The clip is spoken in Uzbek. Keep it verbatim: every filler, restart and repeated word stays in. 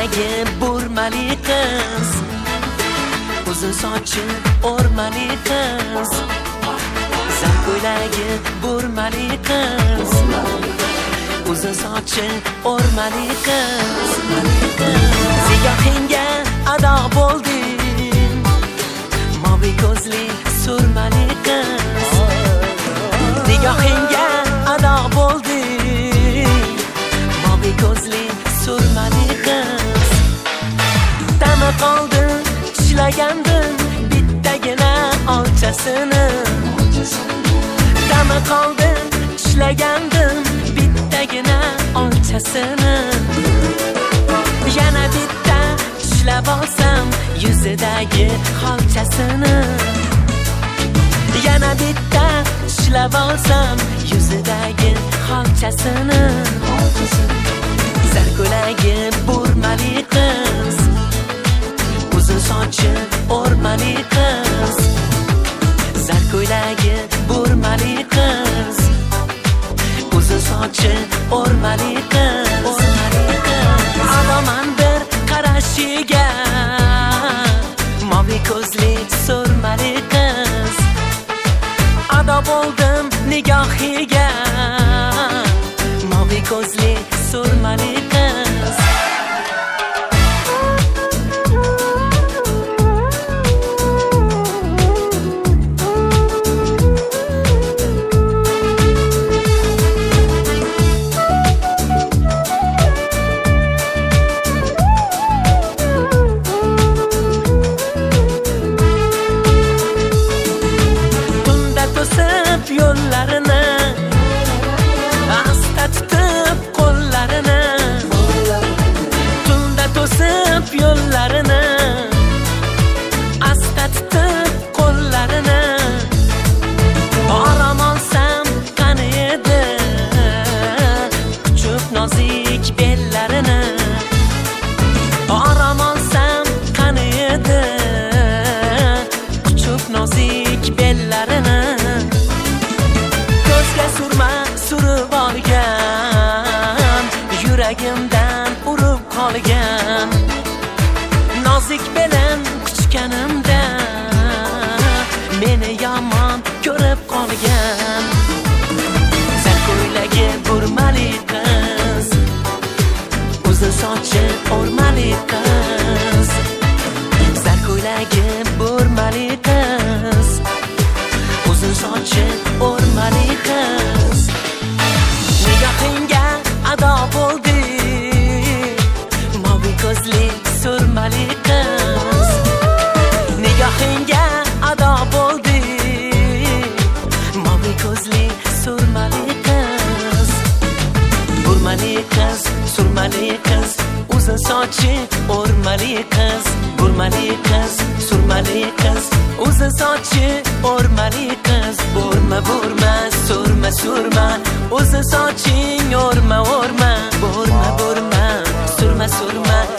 ko'ylagi burmali qiz, uzun sochi o'rmali qiz, zar ko'ylagi burmali qiz, uzun sochi o'rmali qiz, ziyohingga ado bo'lding, moviy ko'zli surmali qiz, nigohingga ado bo'lding, moviy ko'zli surmali qiz. Tama qoldim, tishlagandim bittagina olchasini, tama qoldim, tishlagandim bittagina olchasini, yana bitta tishlab olsam yuzidagi xolchasini, yana bitta tishlab olsam yuzidagi xolchasini, zar ko'ylagi burmali qiz, uzun sochi o'rmali qiz, zar ko'ylagi burmali qiz, uzun sochi o'rmali qiz, aloman bir qarashiga, moviy ko'zli surmali qiz, ado bo'ldim nigohiga, moviy ko'zli surmali qiz. Tunda to'sib yo'llarini, asta tutib qo'llarini, tunda to'sib yo'llarini, asta tutib qo'llarini, orom olsam qani edi quchib nozik bellarini, orom olsam qani edi quchib nozik bellarini, ko'zga surma surib olgan, yuragimdan urib qolgan, nozik bilan quchganimda meni yomon ko'rib qolgan, zar ko'ylagi burmali qiz, uzun sochi o'rmali qiz, zar ko'ylagi burmali qiz, uzun sochi o'rmali qiz, nigohingga ado bo'lding, moviy ko'zli surmali qiz, nigohingga ado bo'lding, moviy ko'zli surmali qiz, burmali qiz, surmali qiz, uzun sochi o'rmali qiz, burmali qiz, surmali qiz, uzun sochi o'rmali qiz, burma burma, surma surma, uzun soching o'rma o'rma, burma burma, surma surma.